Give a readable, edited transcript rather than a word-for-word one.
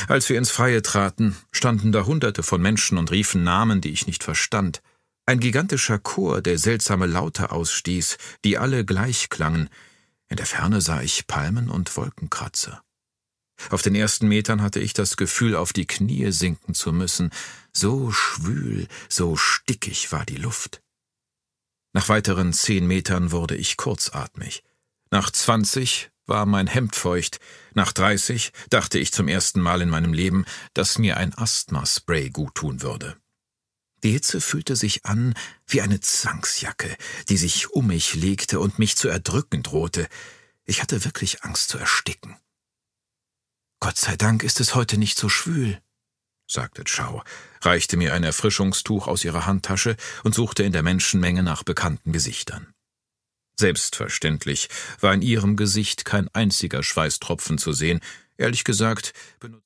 Als wir ins Freie traten, standen da Hunderte von Menschen und riefen Namen, die ich nicht verstand. Ein gigantischer Chor, der seltsame Laute ausstieß, die alle gleich klangen. In der Ferne sah ich Palmen und Wolkenkratzer. Auf den ersten Metern hatte ich das Gefühl, auf die Knie sinken zu müssen. So schwül, so stickig war die Luft. Nach weiteren 10 Metern wurde ich kurzatmig. Nach 20 war mein Hemd feucht. Nach 30 dachte ich zum ersten Mal in meinem Leben, dass mir ein Asthmaspray guttun würde. Die Hitze fühlte sich an wie eine Zwangsjacke, die sich um mich legte und mich zu erdrücken drohte. Ich hatte wirklich Angst zu ersticken. »Gott sei Dank ist es heute nicht so schwül«, sagte Chow, reichte mir ein Erfrischungstuch aus ihrer Handtasche und suchte in der Menschenmenge nach bekannten Gesichtern. Selbstverständlich war in ihrem Gesicht kein einziger Schweißtropfen zu sehen. Ehrlich gesagt